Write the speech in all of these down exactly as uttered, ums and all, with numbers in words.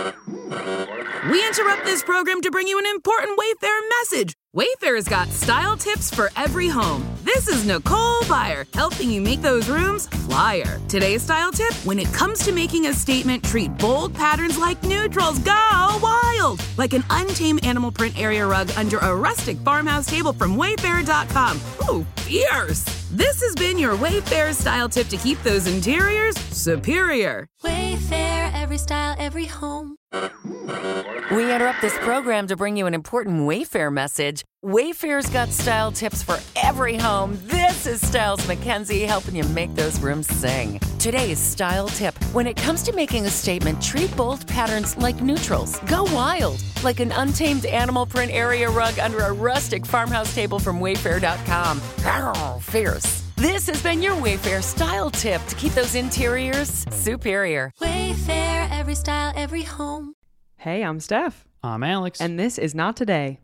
We interrupt this program to bring you an important Wayfair message. Wayfair's got style tips for every home. This is Nicole Byer, helping you make those rooms flyer. Today's style tip: when it comes to making a statement, treat bold patterns like neutrals. Go wild! Like an untamed animal print area rug under a rustic farmhouse table from Wayfair dot com. Ooh, fierce! This has been your Wayfair style tip to keep those interiors superior. Wayfair, every style, every home. We interrupt this program to bring you an important Wayfair message. Wayfair's got style tips for every home. This is Styles McKenzie helping you make those rooms sing. Today's style tip: when it comes to making a statement, treat bold patterns like neutrals. Go wild, like an untamed animal print area rug under a rustic farmhouse table from Wayfair dot com. Arr, fierce. This has been your Wayfair style tip to keep those interiors superior. Wayfair, every style, every home. Hey, I'm Steph. I'm Alex. And this is Not Today.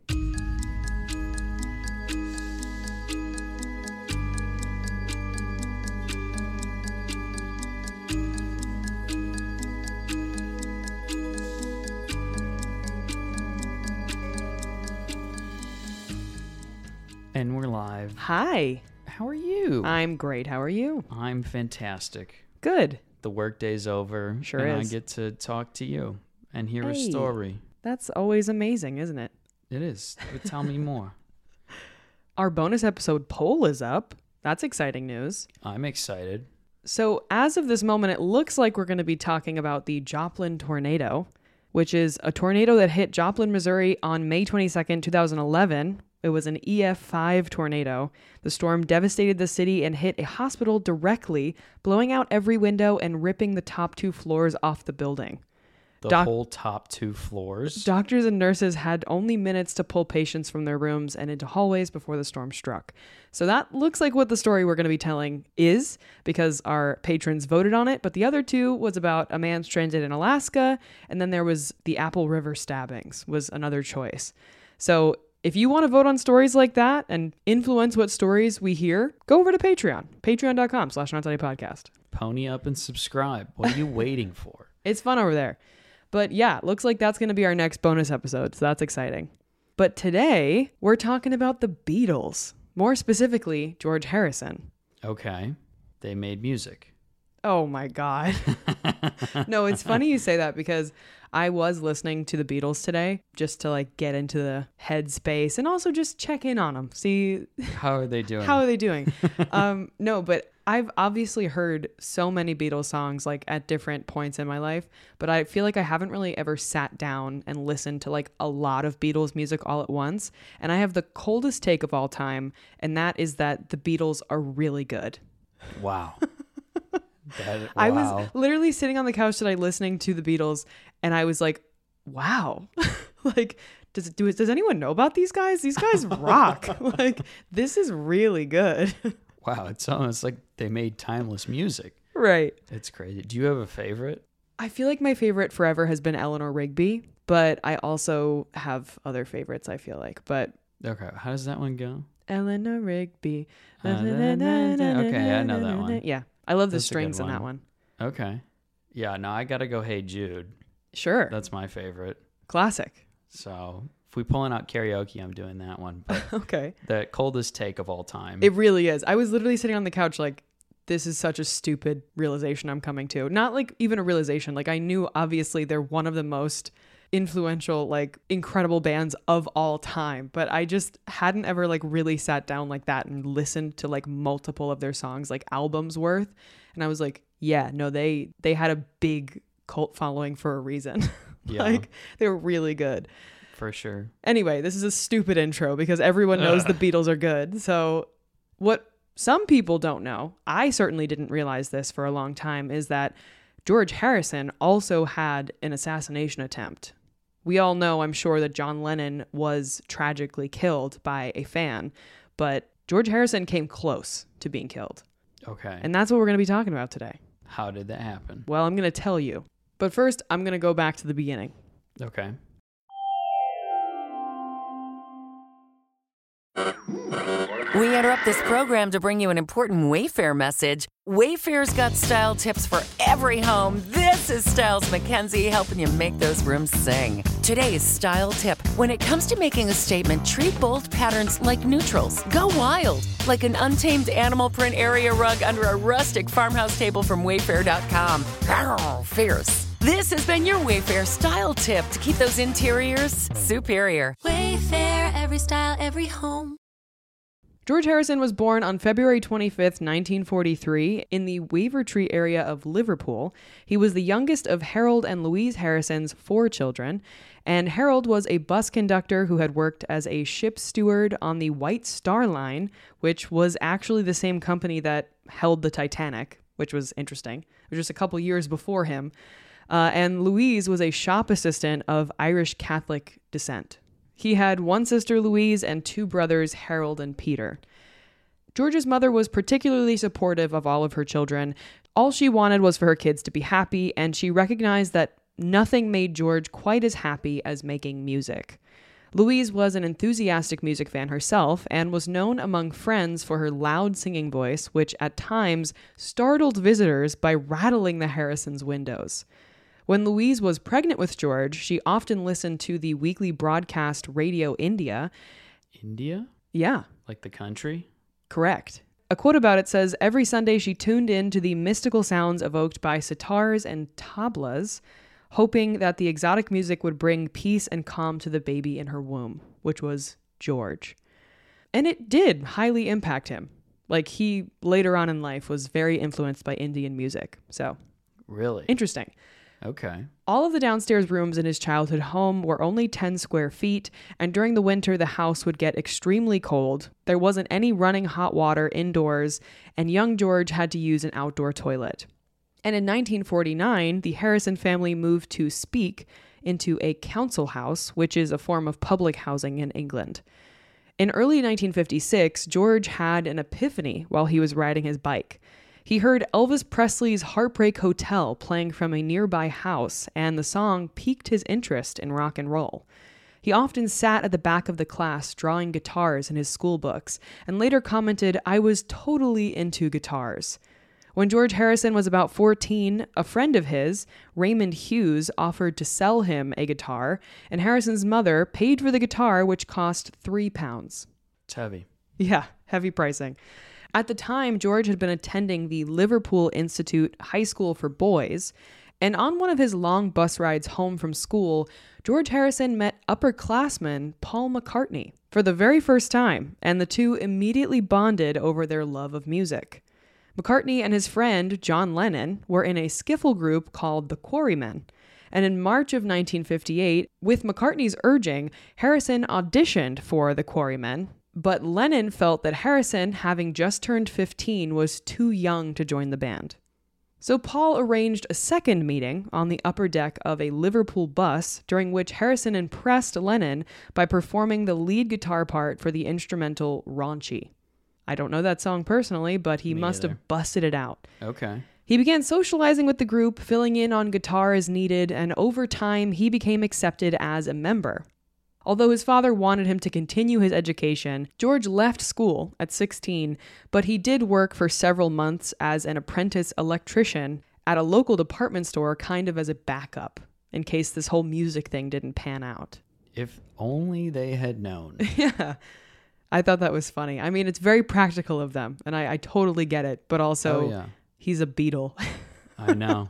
And we're live. Hi. How are you? I'm great. How are you? I'm fantastic. Good. The workday's over. Sure and is. I get to talk to you and hear Hey. a story. That's always amazing, isn't it? It is. But tell me more. Our bonus episode poll is up. That's exciting news. I'm excited. So as of this moment, it looks like we're going to be talking about the Joplin tornado, which is a tornado that hit Joplin, Missouri on May twenty-second, twenty eleven. It was an E F five tornado. The storm devastated the city and hit a hospital directly, blowing out every window and ripping the top two floors off the building. The Doc- whole top two floors? Doctors and nurses had only minutes to pull patients from their rooms and into hallways before the storm struck. So that looks like what the story we're going to be telling is, because our patrons voted on it. But the other two was about a man stranded in Alaska, and then there was the Apple River stabbings was another choice. So if you want to vote on stories like that and influence what stories we hear, go over to Patreon, patreon.com slash not today podcast. Pony up and subscribe. What are you waiting for? It's fun over there. But yeah, looks like that's going to be our next bonus episode, so that's exciting. But today, we're talking about the Beatles. More specifically, George Harrison. Okay. They made music. Oh my God. No, it's funny you say that because I was listening to the Beatles today just to like get into the headspace and also just check in on them. See How are they doing? how are they doing? um, no, but I've obviously heard so many Beatles songs like at different points in my life, but I feel like I haven't really ever sat down and listened to like a lot of Beatles music all at once. And I have the coldest take of all time, and that is that the Beatles are really good. Wow. That, wow. I was literally sitting on the couch today listening to the Beatles, and I was like, wow, like, does do does anyone know about these guys? These guys rock. Like, this is really good. Wow. It's almost like they made timeless music. Right. It's crazy. Do you have a favorite? I feel like my favorite forever has been Eleanor Rigby, but I also have other favorites, I feel like. But Okay. How does that one go? Eleanor Rigby. Uh, okay, I know that one. Yeah. I love the That's a good strings in that one. one. Okay. Yeah, no, I got to go Hey Jude. Sure. That's my favorite. Classic. So if we pulling out karaoke, I'm doing that one. But Okay. the coldest take of all time. It really is. I was literally sitting on the couch like, this is such a stupid realization I'm coming to. Not like even a realization. Like I knew obviously they're one of the most influential, like incredible bands of all time. But I just hadn't ever like really sat down like that and listened to like multiple of their songs, like albums worth. And I was like, yeah, no, they, they had a big cult following for a reason. Yeah. Like they were really good. For sure. Anyway, this is a stupid intro because everyone knows the Beatles are good. So what some people don't know, I certainly didn't realize this for a long time, is that George Harrison also had an assassination attempt. We all know, I'm sure, that John Lennon was tragically killed by a fan, but George Harrison came close to being killed. Okay. And that's what we're going to be talking about today. How did that happen? Well, I'm going to tell you. But first, I'm going to go back to the beginning. Okay. We interrupt this program to bring you an important Wayfair message. Wayfair's got style tips for every home. This is Styles McKenzie helping you make those rooms sing. Today's style tip. When it comes to making a statement, treat bold patterns like neutrals. Go wild, like an untamed animal print area rug under a rustic farmhouse table from Wayfair dot com. Arr, fierce. This has been your Wayfair style tip to keep those interiors superior. Wayfair, every style, every home. George Harrison was born on February twenty-fifth, nineteen forty-three, in the Wavertree area of Liverpool. He was the youngest of Harold and Louise Harrison's four children, and Harold was a bus conductor who had worked as a ship steward on the White Star Line, which was actually the same company that held the Titanic, which was interesting. It was just a couple years before him. Uh, and Louise was a shop assistant of Irish Catholic descent. He had one sister, Louise, and two brothers, Harold and Peter. George's mother was particularly supportive of all of her children. All she wanted was for her kids to be happy, and she recognized that nothing made George quite as happy as making music. Louise was an enthusiastic music fan herself and was known among friends for her loud singing voice, which at times startled visitors by rattling the Harrisons' windows. When Louise was pregnant with George, she often listened to the weekly broadcast Radio India. India? Yeah. Like the country? Correct. A quote about it says, every Sunday she tuned in to the mystical sounds evoked by sitars and tablas, hoping that the exotic music would bring peace and calm to the baby in her womb, which was George. And it did highly impact him. Like, he, later on in life, was very influenced by Indian music. So, really interesting. Okay. All of the downstairs rooms in his childhood home were only ten square feet, and during the winter, the house would get extremely cold. There wasn't any running hot water indoors, and young George had to use an outdoor toilet. And in nineteen forty-nine, the Harrison family moved to Speke into a council house, which is a form of public housing in England. In early nineteen fifty-six, George had an epiphany while he was riding his bike. He heard Elvis Presley's Heartbreak Hotel playing from a nearby house, and the song piqued his interest in rock and roll. He often sat at the back of the class drawing guitars in his school books, and later commented, "I was totally into guitars." When George Harrison was about fourteen, a friend of his, Raymond Hughes, offered to sell him a guitar, and Harrison's mother paid for the guitar, which cost three pounds. It's heavy. Yeah, heavy pricing. At the time, George had been attending the Liverpool Institute High School for Boys, and on one of his long bus rides home from school, George Harrison met upperclassman Paul McCartney for the very first time, and the two immediately bonded over their love of music. McCartney and his friend, John Lennon, were in a skiffle group called the Quarrymen, and in March of nineteen fifty-eight, with McCartney's urging, Harrison auditioned for the Quarrymen. But Lennon felt that Harrison, having just turned fifteen, was too young to join the band. So Paul arranged a second meeting on the upper deck of a Liverpool bus, during which Harrison impressed Lennon by performing the lead guitar part for the instrumental Raunchy. I don't know that song personally, but he Me must either. have busted it out. Okay. He began socializing with the group, filling in on guitar as needed, and over time he became accepted as a member. Although his father wanted him to continue his education, George left school at sixteen, but he did work for several months as an apprentice electrician at a local department store, kind of as a backup, in case this whole music thing didn't pan out. If only they had known. Yeah, I thought that was funny. I mean, it's very practical of them, and I, I totally get it, but also, Oh, yeah. he's a Beatle. I know.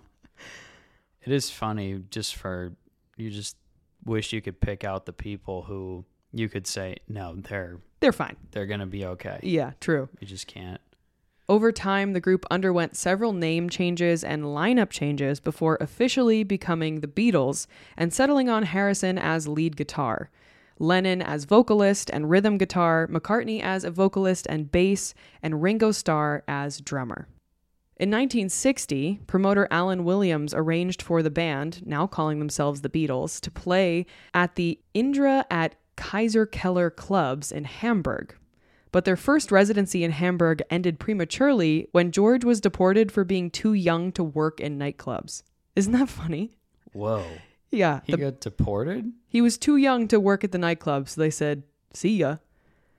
It is funny just for, you just wish you could pick out the people who you could say, no, they're They're fine. they're going to be okay. Yeah, true. You just can't. Over time, the group underwent several name changes and lineup changes before officially becoming the Beatles and settling on Harrison as lead guitar, Lennon as vocalist and rhythm guitar, McCartney as a vocalist and bass, and Ringo Starr as drummer. In nineteen sixty, promoter Alan Williams arranged for the band, now calling themselves the Beatles, to play at the Indra at Kaiser Keller clubs in Hamburg. But their first residency in Hamburg ended prematurely when George was deported for being too young to work in nightclubs. Isn't that funny? Whoa. Yeah. He the- got deported? he was too young to work at the nightclub, so they said, see ya.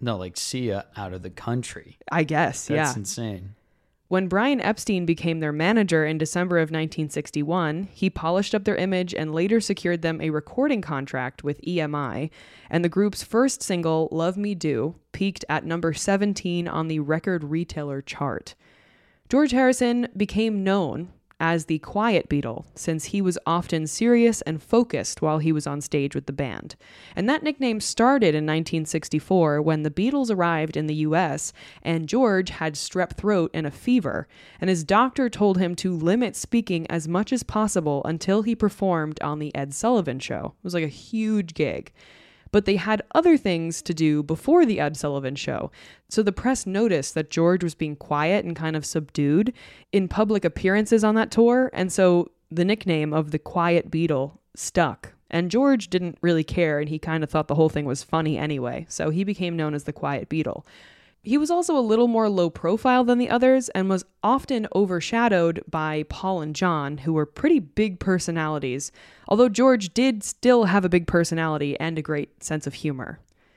No, like see ya out of the country. I guess, That's yeah. insane. When Brian Epstein became their manager in December of nineteen sixty-one, he polished up their image and later secured them a recording contract with E M I, and the group's first single, Love Me Do, peaked at number seventeen on the record retailer chart. George Harrison became known as the Quiet Beatle, since he was often serious and focused while he was on stage with the band. And that nickname started in nineteen sixty-four when the Beatles arrived in the U S and George had strep throat and a fever, and his doctor told him to limit speaking as much as possible until he performed on the Ed Sullivan Show. It was like a huge gig. But they had other things to do before the Ed Sullivan Show. So the press noticed that George was being quiet and kind of subdued in public appearances on that tour. And so the nickname of the Quiet Beatle stuck. And George didn't really care, and he kind of thought the whole thing was funny anyway. So he became known as the Quiet Beatle. He was also a little more low profile than the others and was often overshadowed by Paul and John, who were pretty big personalities, although George did still have a big personality and a great sense of humor.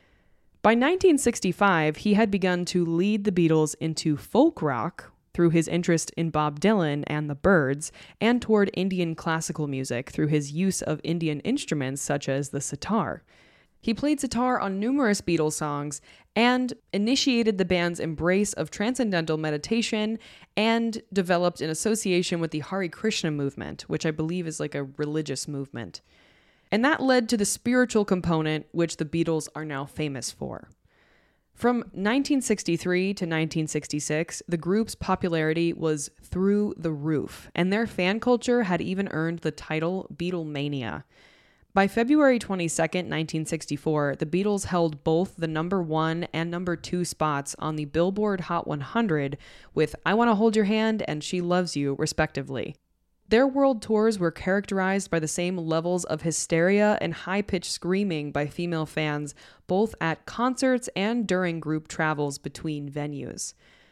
By nineteen sixty-five, he had begun to lead the Beatles into folk rock through his interest in Bob Dylan and the Byrds, and toward Indian classical music through his use of Indian instruments such as the sitar. He played sitar on numerous Beatles songs and initiated the band's embrace of transcendental meditation and developed an association with the Hare Krishna movement, which I believe is like a religious movement. And that led to the spiritual component, which the Beatles are now famous for. From nineteen sixty-three to nineteen sixty-six, the group's popularity was through the roof, and their fan culture had even earned the title Beatlemania. By February twenty-second, nineteen sixty-four, the Beatles held both the number one and number two spots on the Billboard Hot one hundred with I Want to Hold Your Hand and She Loves You, respectively. Their world tours were characterized by the same levels of hysteria and high-pitched screaming by female fans, both at concerts and during group travels between venues.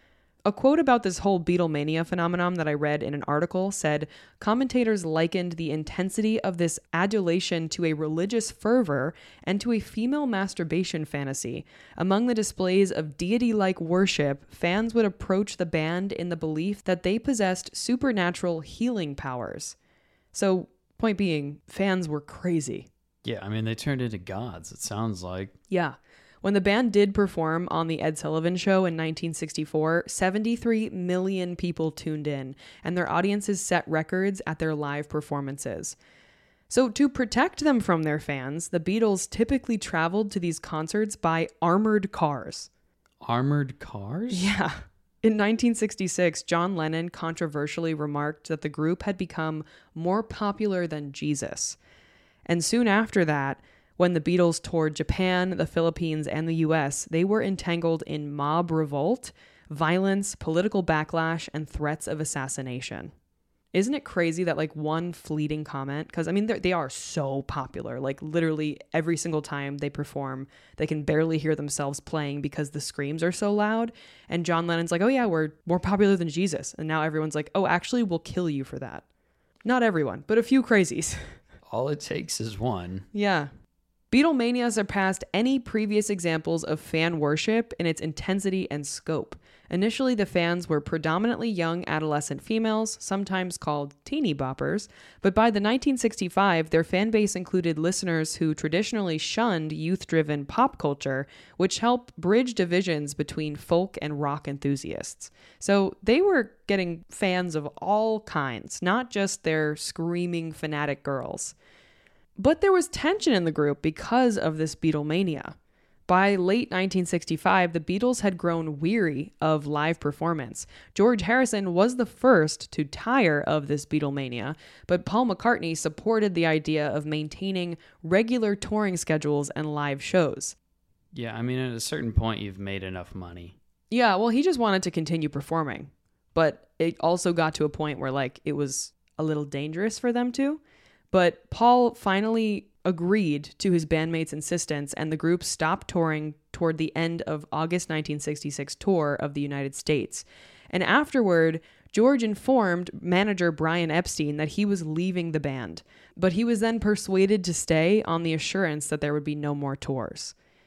A quote about this whole Beatlemania phenomenon that I read in an article said, commentators likened the intensity of this adulation to a religious fervor and to a female masturbation fantasy. Among the displays of deity-like worship, fans would approach the band in the belief that they possessed supernatural healing powers. So, point being, fans were crazy. Yeah, I mean, they turned into gods, it sounds like. Yeah. When the band did perform on the Ed Sullivan Show in nineteen sixty-four, seventy-three million people tuned in, and their audiences set records at their live performances. So to protect them from their fans, the Beatles typically traveled to these concerts by armored cars. Armored cars? Yeah. In nineteen sixty-six, John Lennon controversially remarked that the group had become more popular than Jesus. And soon after that, when the Beatles toured Japan, the Philippines, and the U S, they were entangled in mob revolt, violence, political backlash, and threats of assassination. Isn't it crazy that like one fleeting comment, because I mean, they are so popular, like literally every single time they perform, they can barely hear themselves playing because the screams are so loud. And John Lennon's like, oh yeah, we're more popular than Jesus. And now everyone's like, oh, actually, we'll kill you for that. Not everyone, but a few crazies. All it takes is one. Yeah. Beatlemania surpassed any previous examples of fan worship in its intensity and scope. Initially, the fans were predominantly young adolescent females, sometimes called teeny boppers, but by the nineteen sixty-five, their fan base included listeners who traditionally shunned youth-driven pop culture, which helped bridge divisions between folk and rock enthusiasts. So they were getting fans of all kinds, not just their screaming fanatic girls. But there was tension in the group because of this Beatlemania. By late nineteen sixty-five, the Beatles had grown weary of live performance. George Harrison was the first to tire of this Beatlemania, but Paul McCartney supported the idea of maintaining regular touring schedules and live shows. Yeah, I mean, at a certain point, you've made enough money. Yeah, well, he just wanted to continue performing. But it also got to a point where, like, it was a little dangerous for them to. But Paul finally agreed to his bandmates' insistence, and the group stopped touring toward the end of August nineteen sixty-six tour of the United States. And afterward, George informed manager Brian Epstein that he was leaving the band, but he was then persuaded to stay on the assurance that there would be no more tours.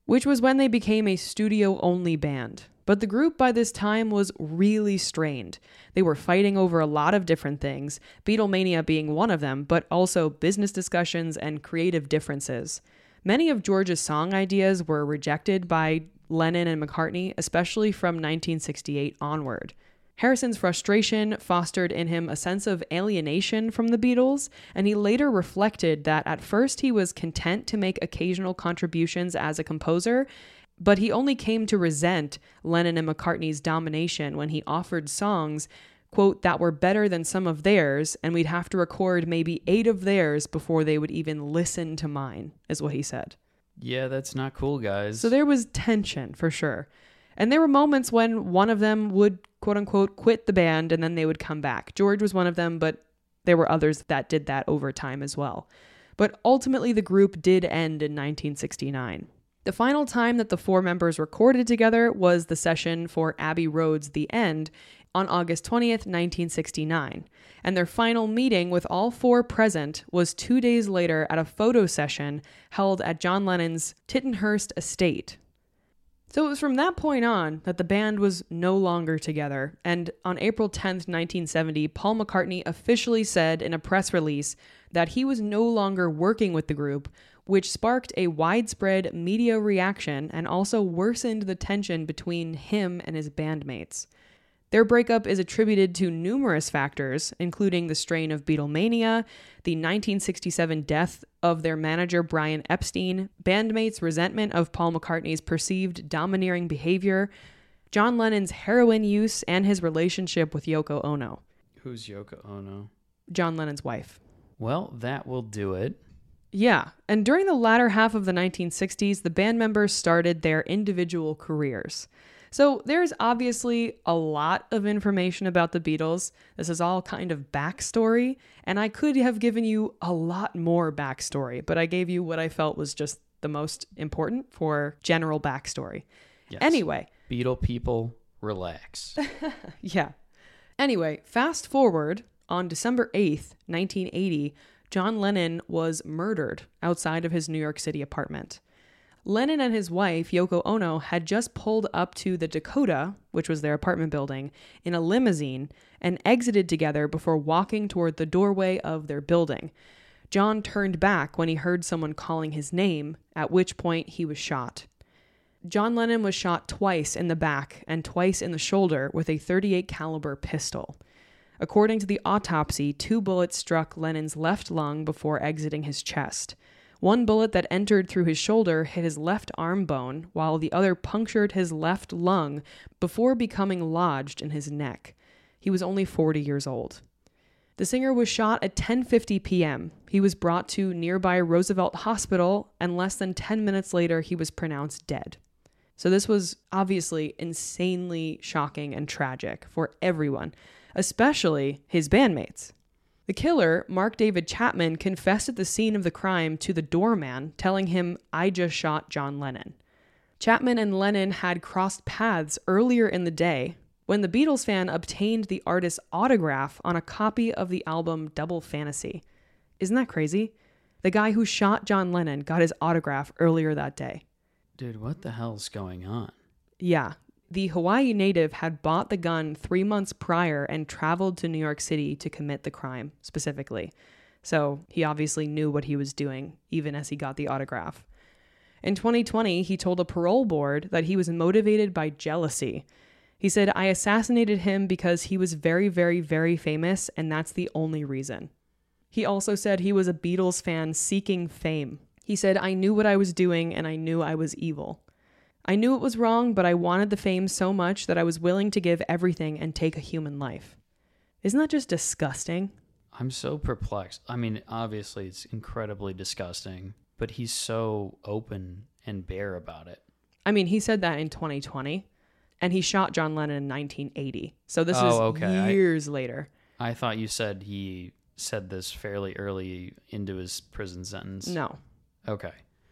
which was when they became a studio-only band. But the group by this time was really strained. They were fighting over a lot of different things, Beatlemania being one of them, but also business discussions and creative differences. Many of George's song ideas were rejected by Lennon and McCartney, especially from nineteen sixty-eight onward. Harrison's frustration fostered in him a sense of alienation from the Beatles, and he later reflected that at first he was content to make occasional contributions as a composer, but he only came to resent Lennon and McCartney's domination when he offered songs, quote, that were better than some of theirs, and we'd have to record maybe eight of theirs before they would even listen to mine, is what he said. Yeah, that's not cool, guys. So there was tension, for sure. And there were moments when one of them would, quote unquote, quit the band and then they would come back. George was one of them, but there were others that did that over time as well. But ultimately, the group did end in nineteen sixty-nine. The final time that the four members recorded together was the session for Abbey Road's The End on August twentieth, nineteen sixty-nine. And their final meeting with all four present was two days later at a photo session held at John Lennon's Tittenhurst estate. So it was from that point on that the band was no longer together, and on April tenth, nineteen seventy, Paul McCartney officially said in a press release that he was no longer working with the group, which sparked a widespread media reaction and also worsened the tension between him and his bandmates. Their breakup is attributed to numerous factors, including the strain of Beatlemania, the nineteen sixty-seven death of their manager Brian Epstein, bandmates' resentment of Paul McCartney's perceived domineering behavior, John Lennon's heroin use, and his relationship with Yoko Ono. Who's Yoko Ono? John Lennon's wife. Well, that will do it. Yeah, and during the latter half of the nineteen sixties, the band members started their individual careers. So there's obviously a lot of information about the Beatles. This is all kind of backstory, and I could have given you a lot more backstory, but I gave you what I felt was just the most important for general backstory. Yes. Anyway. Beatle people, relax. Yeah. Anyway, fast forward, on December eighth, nineteen eighty, John Lennon was murdered outside of his New York City apartment. Lennon and his wife, Yoko Ono, had just pulled up to the Dakota, which was their apartment building, in a limousine and exited together before walking toward the doorway of their building. John turned back when he heard someone calling his name, at which point he was shot. John Lennon was shot twice in the back and twice in the shoulder with a thirty-eight caliber pistol. According to the autopsy, two bullets struck Lennon's left lung before exiting his chest. One bullet that entered through his shoulder hit his left arm bone, while the other punctured his left lung before becoming lodged in his neck. He was only forty years old. The singer was shot at ten fifty p.m. He was brought to nearby Roosevelt Hospital, and less than ten minutes later, he was pronounced dead. So this was obviously insanely shocking and tragic for everyone, especially his bandmates. The killer, Mark David Chapman, confessed at the scene of the crime to the doorman, telling him, "I just shot John Lennon." Chapman and Lennon had crossed paths earlier in the day when the Beatles fan obtained the artist's autograph on a copy of the album Double Fantasy. Isn't that crazy? The guy who shot John Lennon got his autograph earlier that day. Dude, what the hell's going on? Yeah. The Hawaii native had bought the gun three months prior and traveled to New York City to commit the crime, specifically. So he obviously knew what he was doing, even as he got the autograph. In twenty twenty, he told a parole board that he was motivated by jealousy. He said, "I assassinated him because he was very, very, very famous, and that's the only reason." He also said he was a Beatles fan seeking fame. He said, "I knew what I was doing, and I knew I was evil. I knew it was wrong, but I wanted the fame so much that I was willing to give everything and take a human life." Isn't that just disgusting? I'm so perplexed. I mean, obviously it's incredibly disgusting, but he's so open and bare about it. I mean, he said that in twenty twenty, and he shot John Lennon in nineteen eighty. So this Oh, is okay. years later. I thought you said he said this fairly early into his prison sentence. No. Okay.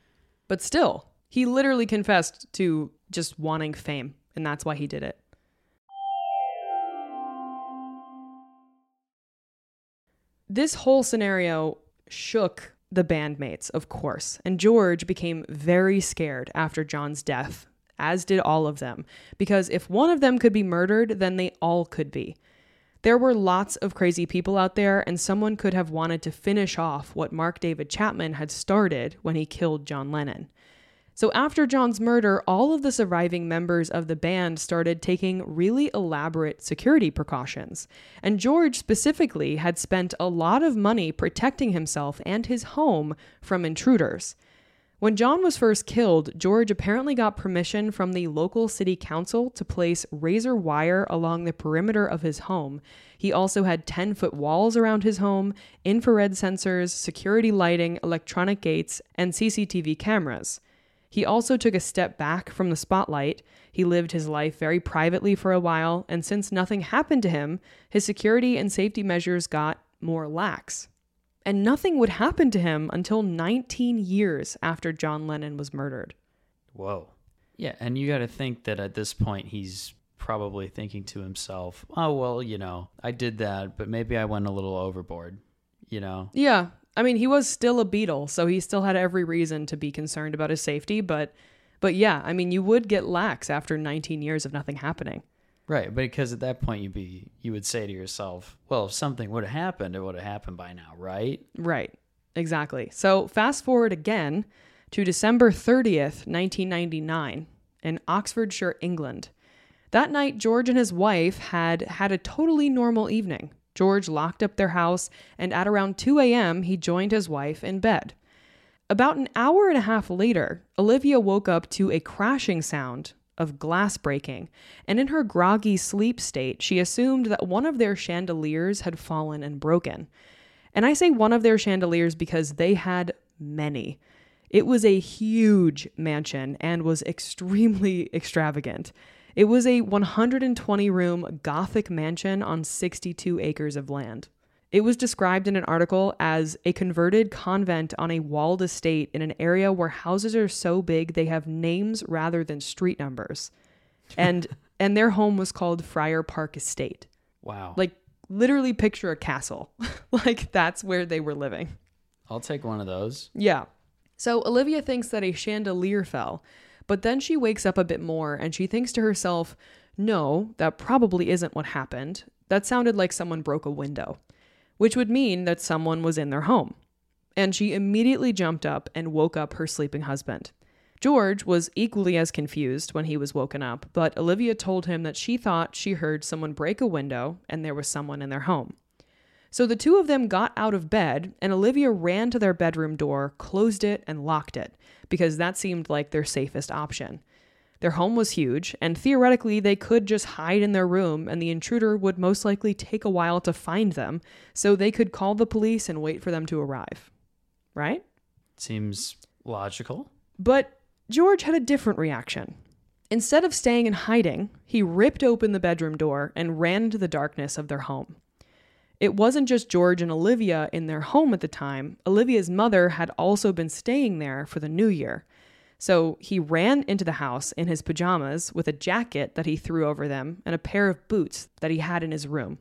But still, he literally confessed to just wanting fame, and that's why he did it. This whole scenario shook The bandmates, of course. And George became very scared after John's death, as did all of them, because if one of them could be murdered, then they all could be. There were lots of crazy people out there, and someone could have wanted to finish off what Mark David Chapman had started when he killed John Lennon. So after John's murder, all of the surviving members of the band started taking really elaborate security precautions. And George specifically had spent a lot of money protecting himself and his home from intruders. When John was first killed, George apparently got permission from the local city council to place razor wire along the perimeter of his home. He also had ten-foot walls around his home, infrared sensors, security lighting, electronic gates, and C C T V cameras. He also took a step back from the spotlight. He lived his life very privately for a while, and since nothing happened to him, his security and safety measures got more lax. And nothing would happen to him until nineteen years after John Lennon was murdered. Whoa. Yeah, and you got to think that at this point he's probably thinking to himself, oh, well, you know, I did that, but maybe I went a little overboard, you know? Yeah. I mean, he was still a Beatle, so he still had every reason to be concerned about his safety. But, but yeah, I mean, you would get lax after nineteen years of nothing happening. Right, but because at that point you'd be, you would say to yourself, well, if something would have happened, it would have happened by now, right? Right, exactly. So fast forward again to December thirtieth, nineteen ninety-nine, in Oxfordshire, England. That night, George and his wife had had a totally normal evening. George locked up their house, and at around two a.m., he joined his wife in bed. About an hour and a half later, Olivia woke up to a crashing sound of glass breaking, and in her groggy sleep state, she assumed that one of their chandeliers had fallen and broken. And I say one of their chandeliers because they had many. It was a huge mansion and was extremely extravagant. It was a one hundred twenty room Gothic mansion on sixty-two acres of land. It was described in an article as a converted convent on a walled estate in an area where houses are so big they have names rather than street numbers. And and their home was called Friar Park Estate. Wow. Like, literally picture a castle. Like, that's where they were living. I'll take one of those. Yeah. So Olivia thinks that a chandelier fell, but then she wakes up a bit more and she thinks to herself, no, that probably isn't what happened. That sounded like someone broke a window, which would mean that someone was in their home. And she immediately jumped up and woke up her sleeping husband. George was equally as confused when he was woken up, but Olivia told him that she thought she heard someone break a window and there was someone in their home. So the two of them got out of bed, and Olivia ran to their bedroom door, closed it, and locked it, because that seemed like their safest option. Their home was huge, and theoretically they could just hide in their room, and the intruder would most likely take a while to find them, so they could call the police and wait for them to arrive. Right? Seems logical. But George had a different reaction. Instead of staying in hiding, he ripped open the bedroom door and ran into the darkness of their home. It wasn't just George and Olivia in their home at the time. Olivia's mother had also been staying there for the new year. So he ran into the house in his pajamas with a jacket that he threw over them and a pair of boots that he had in his room.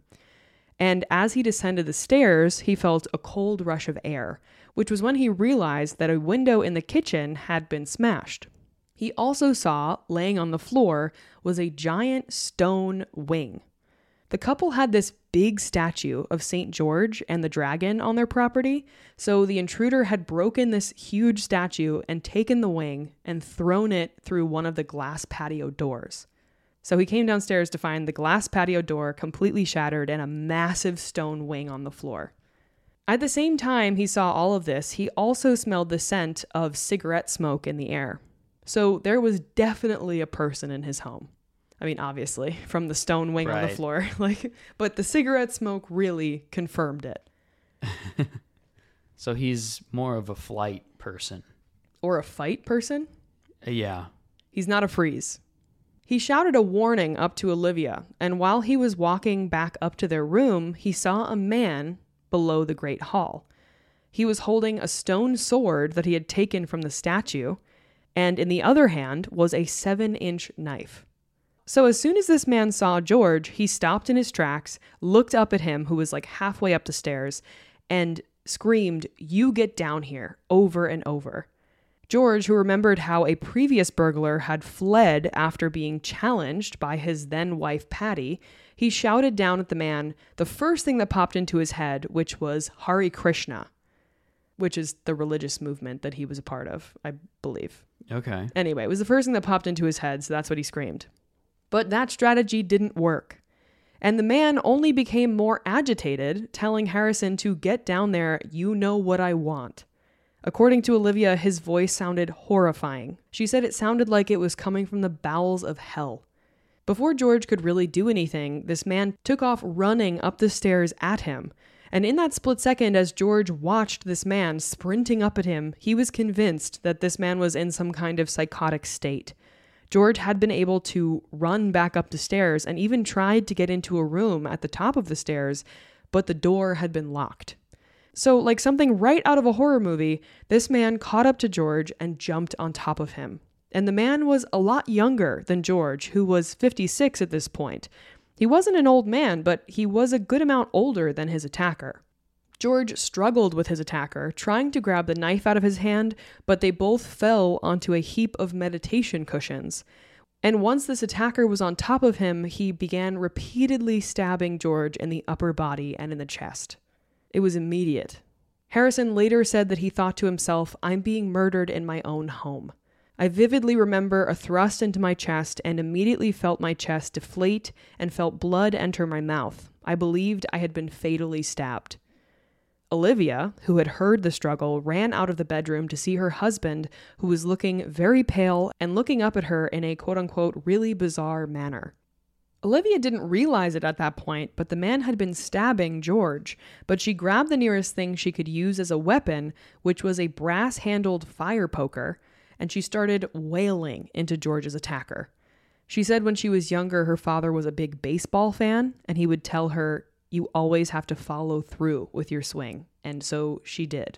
And as he descended the stairs, he felt a cold rush of air, which was when he realized that a window in the kitchen had been smashed. He also saw, laying on the floor, was a giant stone wing. The couple had this big statue of Saint George and the dragon on their property, so the intruder had broken this huge statue and taken the wing and thrown it through one of the glass patio doors. So he came downstairs to find the glass patio door completely shattered and a massive stone wing on the floor. At the same time he saw all of this, he also smelled the scent of cigarette smoke in the air. So there was definitely a person in his home. I mean, obviously, from the stone wing right. on the floor, like, but the cigarette smoke really confirmed it. So he's more of a flight person. Or a fight person? Uh, yeah. He's not a freeze. He shouted a warning up to Olivia, and while he was walking back up to their room, he saw a man below the Great Hall. He was holding a stone sword that he had taken from the statue, and in the other hand was a seven-inch knife. So as soon as this man saw George, he stopped in his tracks, looked up at him, who was like halfway up the stairs, and screamed, "You get down here," over and over. George, who remembered how a previous burglar had fled after being challenged by his then wife Patty, he shouted down at the man the first thing that popped into his head, which was Hare Krishna, which is the religious movement that he was a part of, I believe. Okay. Anyway, it was the first thing that popped into his head, so that's what he screamed. But that strategy didn't work. And the man only became more agitated, telling Harrison to get down there, "You know what I want." According to Olivia, his voice sounded horrifying. She said it sounded like it was coming from the bowels of hell. Before George could really do anything, this man took off running up the stairs at him. And in that split second, as George watched this man sprinting up at him, he was convinced that this man was in some kind of psychotic state. George had been able to run back up the stairs and even tried to get into a room at the top of the stairs, but the door had been locked. So, like something right out of a horror movie, this man caught up to George and jumped on top of him. And the man was a lot younger than George, who was fifty-six at this point. He wasn't an old man, but he was a good amount older than his attacker. George struggled with his attacker, trying to grab the knife out of his hand, but they both fell onto a heap of meditation cushions. And once this attacker was on top of him, he began repeatedly stabbing George in the upper body and in the chest. It was immediate. Harrison later said that he thought to himself, "I'm being murdered in my own home. I vividly remember a thrust into my chest and immediately felt my chest deflate and felt blood enter my mouth. I believed I had been fatally stabbed." Olivia, who had heard the struggle, ran out of the bedroom to see her husband, who was looking very pale and looking up at her in a quote-unquote really bizarre manner. Olivia didn't realize it at that point, but the man had been stabbing George, but she grabbed the nearest thing she could use as a weapon, which was a brass-handled fire poker, and she started wailing into George's attacker. She said when she was younger, her father was a big baseball fan, and he would tell her, "You always have to follow through with your swing." And so she did.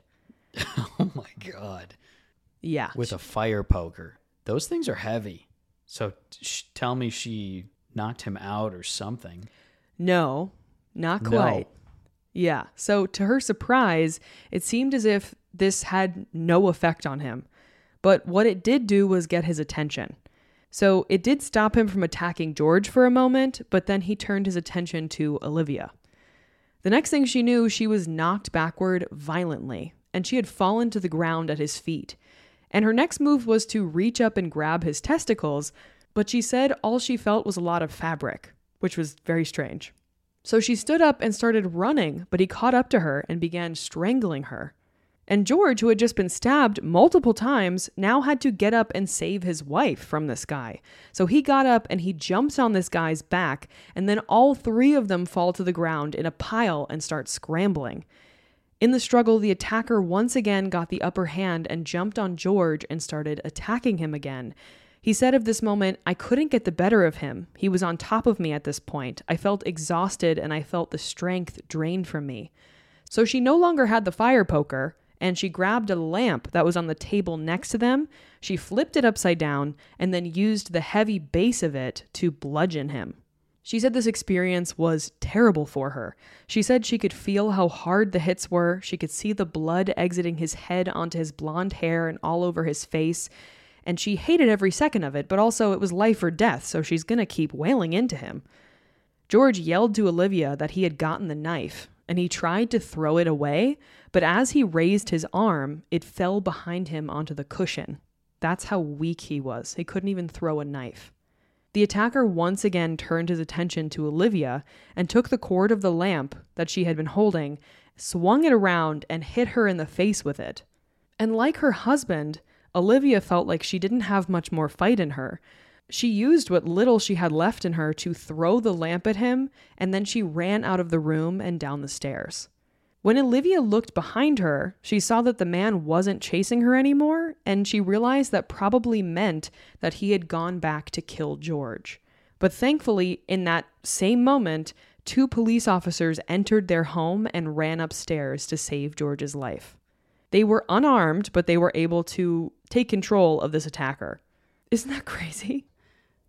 Oh my God. Yeah. With a fire poker. Those things are heavy. So sh- tell me she knocked him out or something. No, not quite. No. Yeah. So to her surprise, it seemed as if this had no effect on him. But what it did do was get his attention. So it did stop him from attacking George for a moment, but then he turned his attention to Olivia. The next thing she knew, she was knocked backward violently, and she had fallen to the ground at his feet. And her next move was to reach up and grab his testicles, but she said all she felt was a lot of fabric, which was very strange. So she stood up and started running, but he caught up to her and began strangling her. And George, who had just been stabbed multiple times, now had to get up and save his wife from this guy. So he got up and he jumps on this guy's back, and then all three of them fall to the ground in a pile and start scrambling. In the struggle, the attacker once again got the upper hand and jumped on George and started attacking him again. He said of this moment, "I couldn't get the better of him. He was on top of me at this point. I felt exhausted and I felt the strength drained from me." So she no longer had the fire poker, and she grabbed a lamp that was on the table next to them. She flipped it upside down and then used the heavy base of it to bludgeon him. She said this experience was terrible for her. She said she could feel how hard the hits were. She could see the blood exiting his head onto his blonde hair and all over his face. And she hated every second of it, but also it was life or death, so she's going to keep wailing into him. George yelled to Olivia that he had gotten the knife, and he tried to throw it away, but as he raised his arm, it fell behind him onto the cushion. That's how weak he was. He couldn't even throw a knife. The attacker once again turned his attention to Olivia and took the cord of the lamp that she had been holding, swung it around, and hit her in the face with it. And like her husband, Olivia felt like she didn't have much more fight in her. She used what little she had left in her to throw the lamp at him, and then she ran out of the room and down the stairs. When Olivia looked behind her, she saw that the man wasn't chasing her anymore, and she realized that probably meant that he had gone back to kill George. But thankfully, in that same moment, two police officers entered their home and ran upstairs to save George's life. They were unarmed, but they were able to take control of this attacker. Isn't that crazy?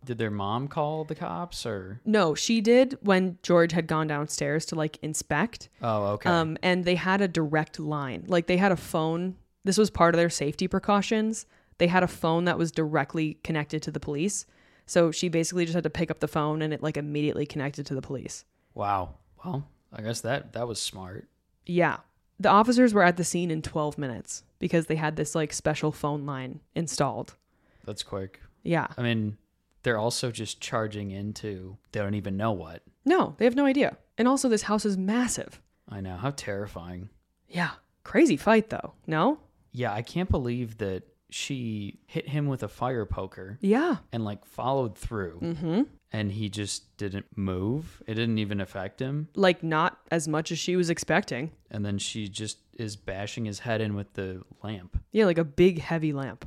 Did their mom call the cops or? No, she did when George had gone downstairs to like inspect. Oh, okay. Um, and they had a direct line. Like they had a phone. This was part of their safety precautions. They had a phone that was directly connected to the police. So she basically just had to pick up the phone and it like immediately connected to the police. Wow. Well, I guess that that was smart. Yeah. The officers were at the scene in twelve minutes because they had this like special phone line installed. That's quick. Yeah. I mean, they're also just charging into they don't even know what. No, they have no idea. And also this house is massive. I know. How terrifying. Yeah. Crazy fight though. No? Yeah, I can't believe that she hit him with a fire poker. Yeah. And like followed through. Mm-hmm. And he just didn't move. It didn't even affect him. Like not as much as she was expecting. And then she just is bashing his head in with the lamp. Yeah, like a big heavy lamp.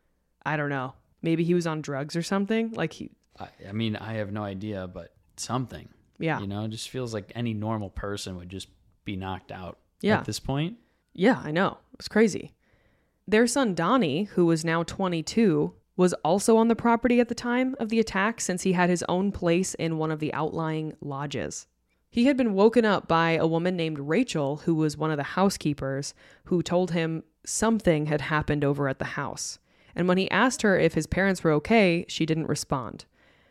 I don't know. Maybe he was on drugs or something. Like he. I, I mean, I have no idea, but something. Yeah. You know, it just feels like any normal person would just be knocked out Yeah. at this point. Yeah, I know. It was crazy. Their son Donnie, who was now twenty-two, was also on the property at the time of the attack since he had his own place in one of the outlying lodges. He had been woken up by a woman named Rachel, who was one of the housekeepers, who told him something had happened over at the house. And when he asked her if his parents were okay, she didn't respond.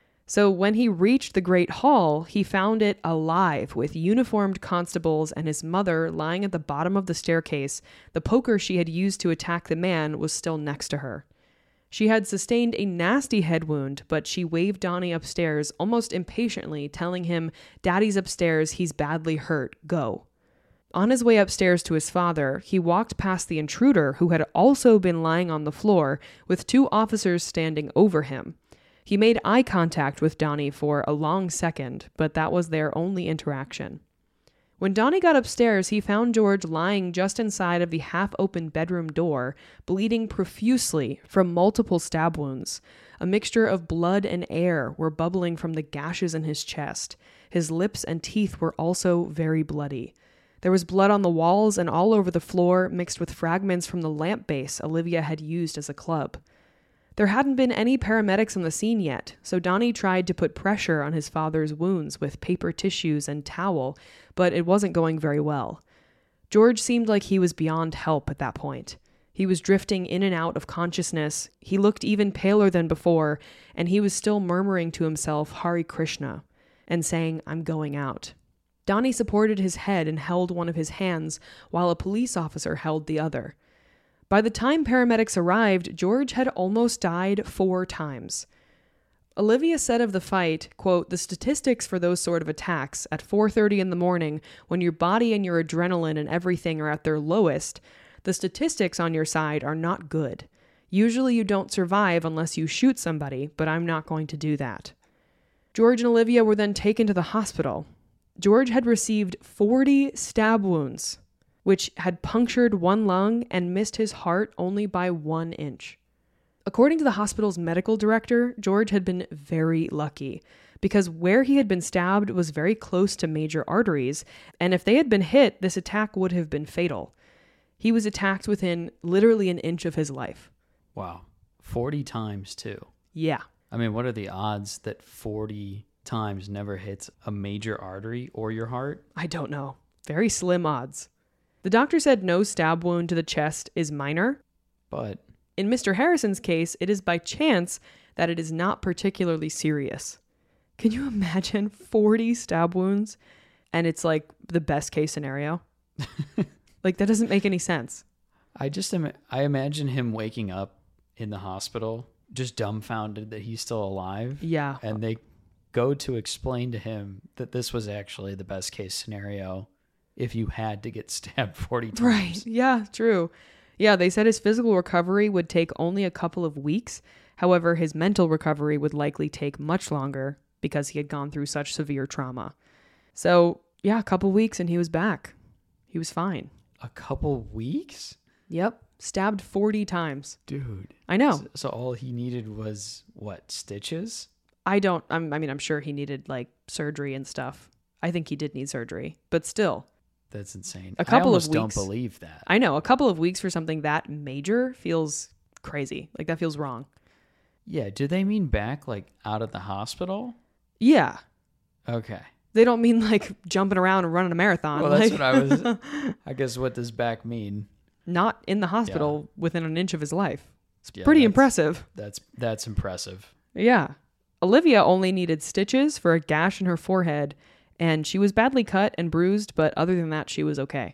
So when he reached the Great Hall, he found it alive with uniformed constables and his mother lying at the bottom of the staircase. The poker she had used to attack the man was still next to her. She had sustained a nasty head wound, but she waved Donnie upstairs almost impatiently, telling him, "Daddy's upstairs, he's badly hurt, go." On his way upstairs to his father, he walked past the intruder who had also been lying on the floor with two officers standing over him. He made eye contact with Donnie for a long second, but that was their only interaction. When Donnie got upstairs, he found George lying just inside of the half-open bedroom door, bleeding profusely from multiple stab wounds. A mixture of blood and air were bubbling from the gashes in his chest. His lips and teeth were also very bloody. There was blood on the walls and all over the floor, mixed with fragments from the lamp base Olivia had used as a club. There hadn't been any paramedics on the scene yet, so Donnie tried to put pressure on his father's wounds with paper tissues and towel, but it wasn't going very well. George seemed like he was beyond help at that point. He was drifting in and out of consciousness. He looked even paler than before, and he was still murmuring to himself Hare Krishna and saying, "I'm going out." Donnie supported his head and held one of his hands, while a police officer held the other. By the time paramedics arrived, George had almost died four times. Olivia said of the fight, quote, "The statistics for those sort of attacks at four thirty in the morning, when your body and your adrenaline and everything are at their lowest, the statistics on your side are not good. Usually you don't survive unless you shoot somebody, but I'm not going to do that." George and Olivia were then taken to the hospital. George had received forty stab wounds, which had punctured one lung and missed his heart only by one inch. According to the hospital's medical director, George had been very lucky because where he had been stabbed was very close to major arteries, and if they had been hit, this attack would have been fatal. He was attacked within literally an inch of his life. Wow. forty times, too. Yeah. I mean, what are the odds that forty times never hits a major artery or your heart? I don't know. Very slim odds. The doctor said no stab wound to the chest is minor. But in Mister Harrison's case, it is by chance that it is not particularly serious. Can you imagine forty stab wounds and it's like the best case scenario? Like, that doesn't make any sense. I just am, I imagine him waking up in the hospital, just dumbfounded that he's still alive. Yeah. And they go to explain to him that this was actually the best case scenario if you had to get stabbed forty times. Right. Yeah, true. Yeah, they said his physical recovery would take only a couple of weeks. However, his mental recovery would likely take much longer because he had gone through such severe trauma. So, yeah, a couple weeks and he was back. He was fine. A couple weeks? Yep. Stabbed forty times. Dude. I know. So, so all he needed was, what, stitches? I don't, I'm, I mean, I'm sure he needed like surgery and stuff. I think he did need surgery, but still. That's insane. A couple I almost of weeks. don't believe that. I know. A couple of weeks for something that major feels crazy. Like, that feels wrong. Yeah, do they mean back, like, out of the hospital? Yeah. Okay. They don't mean, like, jumping around and running a marathon. Well, that's like, what I was... I guess what does back mean? Not in the hospital yeah. within an inch of his life. It's yeah, pretty that's, impressive. That's That's impressive. Yeah. Olivia only needed stitches for a gash in her forehead, and she was badly cut and bruised, but other than that, she was okay.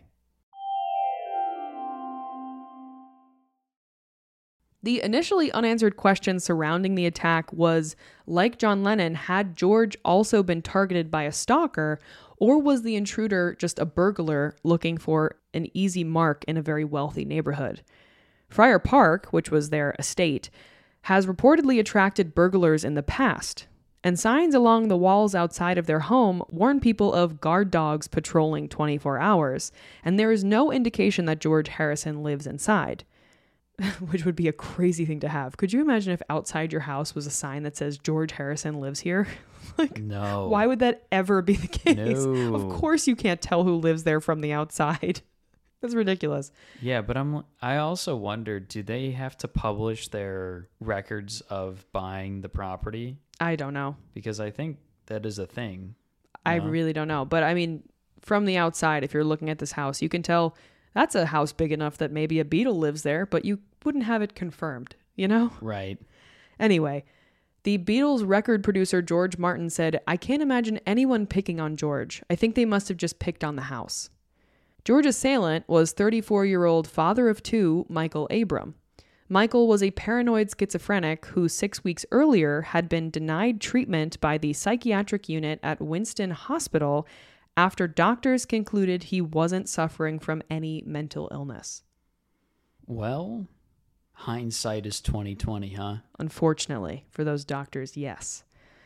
The initially unanswered question surrounding the attack was, like John Lennon, had George also been targeted by a stalker, or was the intruder just a burglar looking for an easy mark in a very wealthy neighborhood? Friar Park, which was their estate, has reportedly attracted burglars in the past, and signs along the walls outside of their home warn people of guard dogs patrolling twenty-four hours, and there is no indication that George Harrison lives inside. Which would be a crazy thing to have. Could you imagine if outside your house was a sign that says George Harrison lives here? Like, no. Why would that ever be the case? No. Of course you can't tell who lives there from the outside. That's ridiculous. Yeah, but I'm I also wondered, do they have to publish their records of buying the property? I don't know. Because I think that is a thing. I know? really don't know. But I mean, from the outside, if you're looking at this house, you can tell that's a house big enough that maybe a beetle lives there, but you wouldn't have it confirmed, you know? Right. Anyway, the Beatles record producer George Martin said, "I can't imagine anyone picking on George. I think they must have just picked on the house." George's assailant was thirty-four-year-old father of two, Michael Abram. Michael was a paranoid schizophrenic who six weeks earlier had been denied treatment by the psychiatric unit at Winston Hospital after doctors concluded he wasn't suffering from any mental illness. Well, hindsight is twenty twenty, huh? Unfortunately, for those doctors, yes.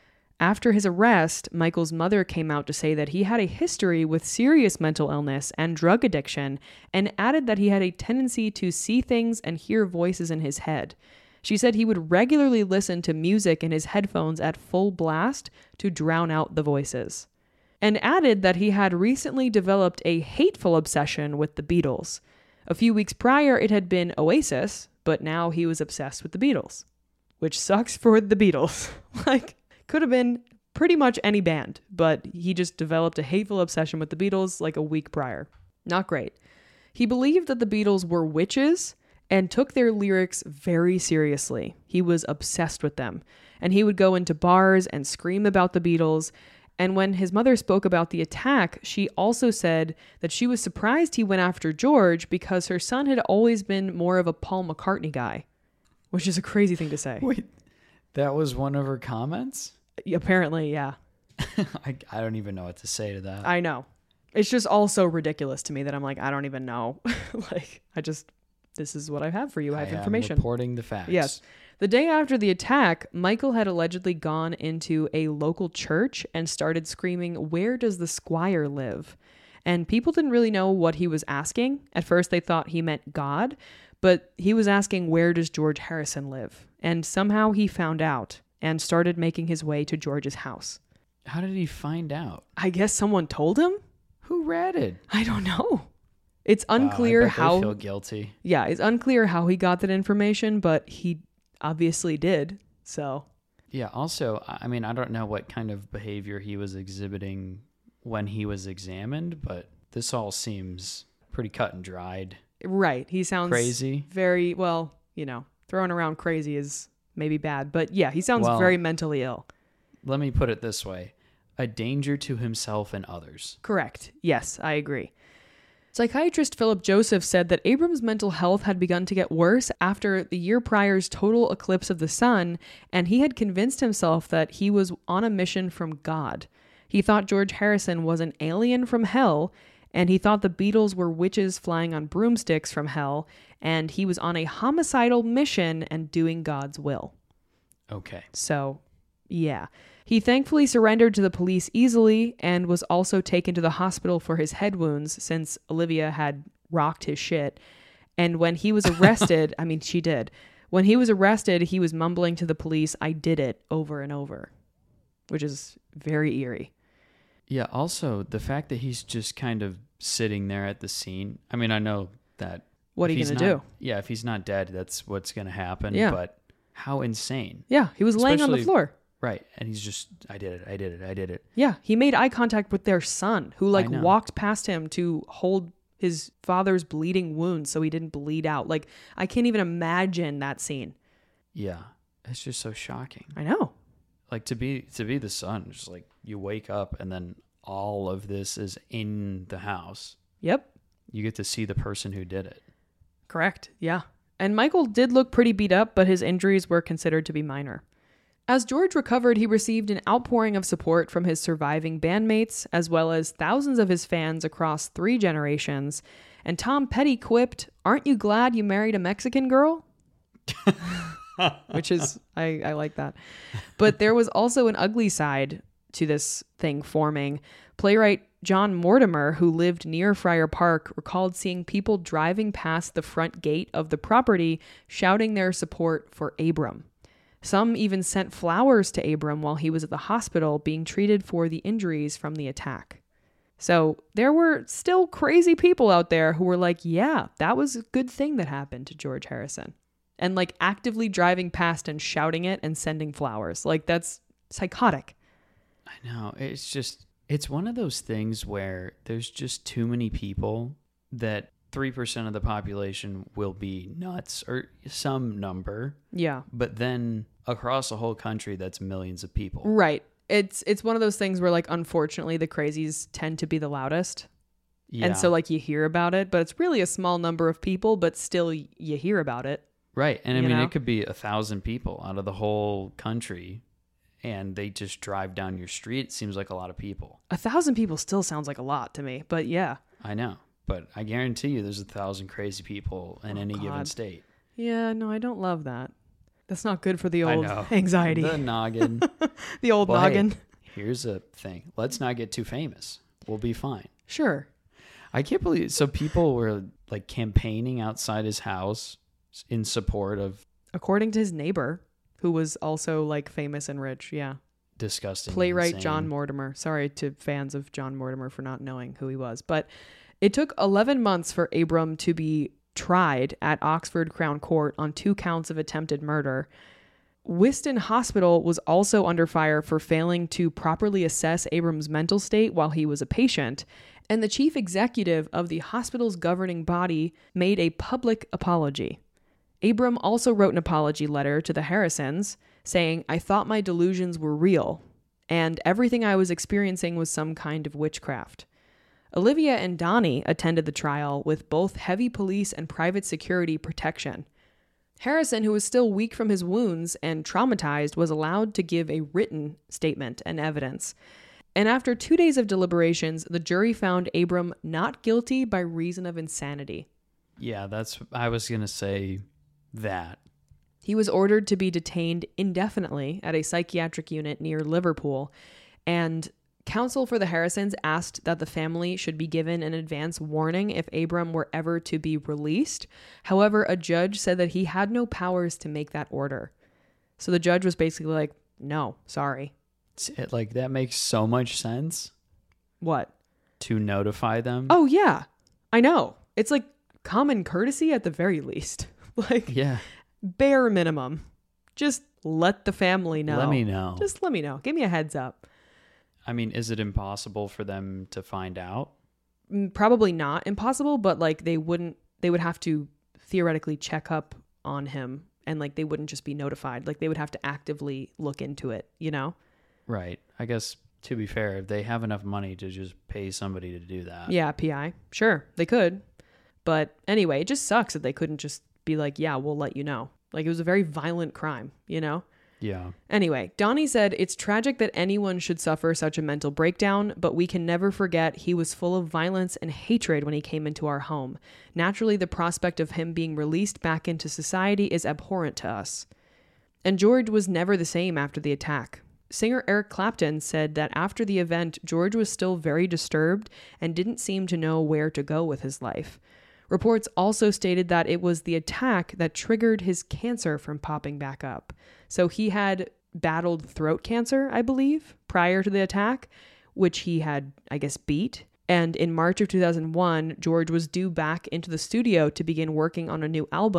After his arrest, Michael's mother came out to say that he had a history with serious mental illness and drug addiction, and added that he had a tendency to see things and hear voices in his head. She said he would regularly listen to music in his headphones at full blast to drown out the voices, and added that he had recently developed a hateful obsession with the Beatles. A few weeks prior, it had been Oasis, but now he was obsessed with the Beatles, which sucks for the Beatles. Like, could have been pretty much any band, but he just developed a hateful obsession with the Beatles like a week prior. Not great. He believed that the Beatles were witches and took their lyrics very seriously. He was obsessed with them, and he would go into bars and scream about the Beatles. And when his mother spoke about the attack, she also said that she was surprised he went after George because her son had always been more of a Paul McCartney guy, which is a crazy thing to say. Wait, that was one of her comments? Apparently, yeah. I, I don't even know what to say to that. I know. It's just all so ridiculous to me that I'm like, I don't even know. Like, I just, this is what I have for you. I have I information. am reporting the facts. Yes. The day after the attack, Michael had allegedly gone into a local church and started screaming, "Where does the squire live?" And people didn't really know what he was asking. At first, they thought he meant God, but he was asking, "Where does George Harrison live?" And somehow he found out and started making his way to George's house. How did he find out? I guess someone told him? Who ratted? I don't know. It's unclear wow, I bet how... they feel guilty. Yeah, it's unclear how he got that information, but he obviously did, so... Yeah, also, I mean, I don't know what kind of behavior he was exhibiting when he was examined, but this all seems pretty cut and dried. Right, he sounds... Crazy? Very, well, you know, throwing around crazy is maybe bad, but yeah, he sounds well, very mentally ill. Let me put it this way. A danger to himself and others. Correct. Yes, I agree. Psychiatrist Philip Joseph said that Abram's mental health had begun to get worse after the year prior's total eclipse of the sun, and he had convinced himself that he was on a mission from God. He thought George Harrison was an alien from hell, and he thought the Beatles were witches flying on broomsticks from hell, and he was on a homicidal mission and doing God's will. Okay. So, yeah. He thankfully surrendered to the police easily and was also taken to the hospital for his head wounds since Olivia had rocked his shit. And when he was arrested, I mean, she did. When he was arrested, he was mumbling to the police, "I did it," over and over, which is very eerie. Yeah, also, the fact that he's just kind of sitting there at the scene. I mean, I know that... What are you going to do? Yeah, if he's not dead, that's what's going to happen. Yeah. But How insane. Yeah, he was laying on the Especially- floor. Right. And he's just, I did it. I did it. I did it. Yeah, he made eye contact with their son, who like know. walked past him to hold his father's bleeding wound so he didn't bleed out. Like, I can't even imagine that scene. Yeah. It's just so shocking. I know. Like to be, to be the son, just like you wake up and then all of this is in the house. Yep. You get to see the person who did it. Correct. Yeah. And Michael did look pretty beat up, but his injuries were considered to be minor. As George recovered, he received an outpouring of support from his surviving bandmates, as well as thousands of his fans across three generations. And Tom Petty quipped, "Aren't you glad you married a Mexican girl?" Which is, I, I like that. But there was also an ugly side to this thing forming. Playwright John Mortimer, who lived near Friar Park, recalled seeing people driving past the front gate of the property shouting their support for Abram. Some even sent flowers to Abram while he was at the hospital being treated for the injuries from the attack. So there were still crazy people out there who were like, yeah, that was a good thing that happened to George Harrison. And like actively driving past and shouting it and sending flowers. Like that's psychotic. I know. It's just, it's one of those things where there's just too many people that three percent of the population will be nuts or some number. Yeah. But then across the whole country, that's millions of people. Right. It's it's one of those things where like unfortunately the crazies tend to be the loudest. Yeah. And so like you hear about it, but it's really a small number of people, but still you hear about it. Right. And I You mean, know? it could be a thousand people out of the whole country and they just drive down your street. It seems like a lot of people. A thousand people still sounds like a lot to me, but yeah. I know. But I guarantee you there's a thousand crazy people in Oh, any given God. state. Yeah, no, I don't love that. That's not good for the I old know. anxiety. The noggin. The old Well, hey, noggin. here's a thing. Let's not get too famous. We'll be fine. Sure. I can't believe so people were like campaigning outside his house in support of According to his neighbor, who was also like famous and rich. Yeah. disgusting Playwright insane. John Mortimer. Sorry to fans of John Mortimer for not knowing who he was. But it took eleven months for Abram to be tried at Oxford Crown Court on two counts of attempted murder. Whiston Hospital was also under fire for failing to properly assess Abram's mental state while he was a patient. And the chief executive of the hospital's governing body made a public apology. Abram also wrote an apology letter to the Harrisons saying, "I thought my delusions were real, and everything I was experiencing was some kind of witchcraft." Olivia and Donnie attended the trial with both heavy police and private security protection. Harrison, who was still weak from his wounds and traumatized, was allowed to give a written statement and evidence. And after two days of deliberations, the jury found Abram not guilty by reason of insanity. Yeah, that's I was going to say that. He was ordered to be detained indefinitely at a psychiatric unit near Liverpool, and counsel for the Harrisons asked that the family should be given an advance warning if Abram were ever to be released. However, a judge said that he had no powers to make that order. So the judge was basically like, no, sorry. It, like that makes so much sense What? to notify them. Oh, yeah, I know. It's like common courtesy at the very least. Like, yeah. bare minimum. Just let the family know. Let me know. Just let me know. Give me a heads up. I mean, is it impossible for them to find out? Mm, Probably not impossible, but like they wouldn't, they would have to theoretically check up on him and like they wouldn't just be notified. Like they would have to actively look into it, you know? Right. I guess to be fair, if they have enough money to just pay somebody to do that. Yeah, P I. Sure, they could. But anyway, it just sucks that they couldn't just be like, yeah, we'll let you know. Like it was a very violent crime, you know? Yeah. Anyway, Donnie said, "It's tragic that anyone should suffer such a mental breakdown, but we can never forget he was full of violence and hatred when he came into our home. Naturally, the prospect of him being released back into society is abhorrent to us." And George was never the same after the attack. Singer Eric Clapton said that after the event, George was still very disturbed and didn't seem to know where to go with his life. Reports also stated that it was the attack that triggered his cancer from popping back up. So he had battled throat cancer, I believe, prior to the attack, which he had, I guess, beat. And in March of two thousand one, George was due back into the studio to begin working on a new album.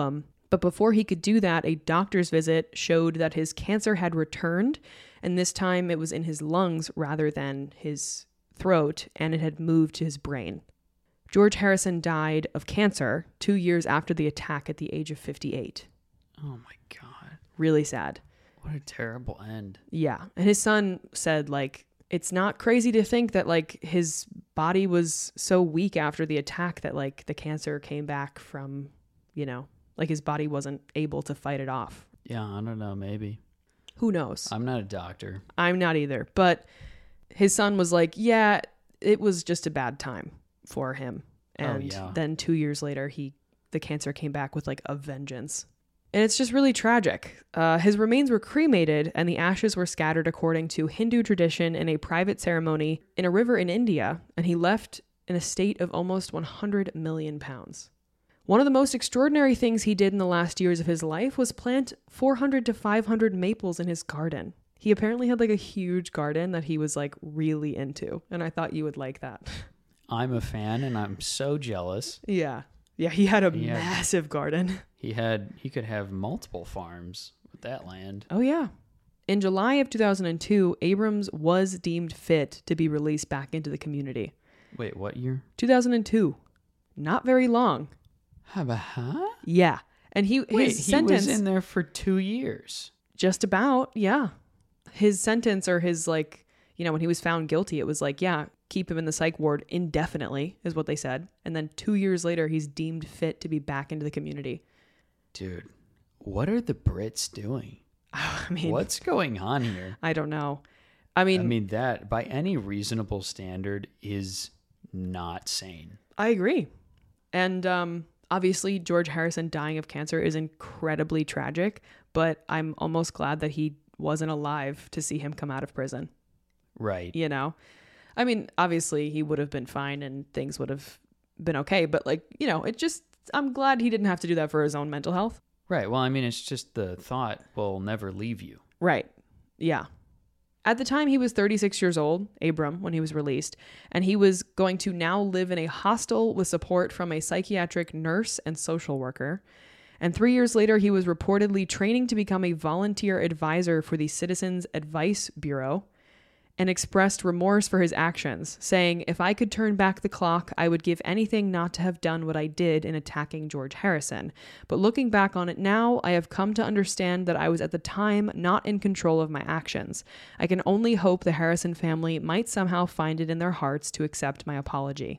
But before he could do that, a doctor's visit showed that his cancer had returned, and this time it was in his lungs rather than his throat, and it had moved to his brain. George Harrison died of cancer two years after the attack at the age of fifty-eight. Oh my God. Really sad. What a terrible end. Yeah. And his son said, like, it's not crazy to think that, like, his body was so weak after the attack that, like, the cancer came back from, you know, like his body wasn't able to fight it off. Yeah, I don't know, maybe. Who knows? I'm not a doctor. I'm not either. But his son was like, yeah, it was just a bad time for him. And oh, yeah. then two years later, he the cancer came back with, like, a vengeance. And it's just really tragic. Uh, his remains were cremated and the ashes were scattered according to Hindu tradition in a private ceremony in a river in India, and he left an estate of almost one hundred million pounds. One of the most extraordinary things he did in the last years of his life was plant four hundred to five hundred maples in his garden. He apparently had, like, a huge garden that he was, like, really into, and I thought you would like that. I'm a fan and I'm so jealous. Yeah. Yeah, he had a He had- massive garden. He had he could have multiple farms with that land. Oh, yeah. In July of two thousand two, Abrams was deemed fit to be released back into the community. Wait, what year? two thousand two. Not very long. Huh? huh? Yeah. And he Wait, his he sentence was in there for two years. just about, yeah. His sentence, or his, like, you know, when he was found guilty, it was like, yeah, keep him in the psych ward indefinitely is what they said. And then two years later, he's deemed fit to be back into the community. Dude, what are the Brits doing? I mean, What's going on here? I don't know. I mean, I mean, that by any reasonable standard is not sane. I agree. And um, obviously, George Harrison dying of cancer is incredibly tragic, but I'm almost glad that he wasn't alive to see him come out of prison. Right. You know? I mean, obviously, he would have been fine and things would have been okay, but, like, you know, it just, I'm glad he didn't have to do that for his own mental health. Right. Well, I mean, it's just the thought will never leave you. Right. Yeah. At the time, he was thirty-six years old, Abram, when he was released, and he was going to now live in a hostel with support from a psychiatric nurse and social worker. And three years later, he was reportedly training to become a volunteer advisor for the Citizens Advice Bureau, and expressed remorse for his actions, saying, "If I could turn back the clock, I would give anything not to have done what I did in attacking George Harrison. But looking back on it now, I have come to understand that I was at the time not in control of my actions. I can only hope the Harrison family might somehow find it in their hearts to accept my apology."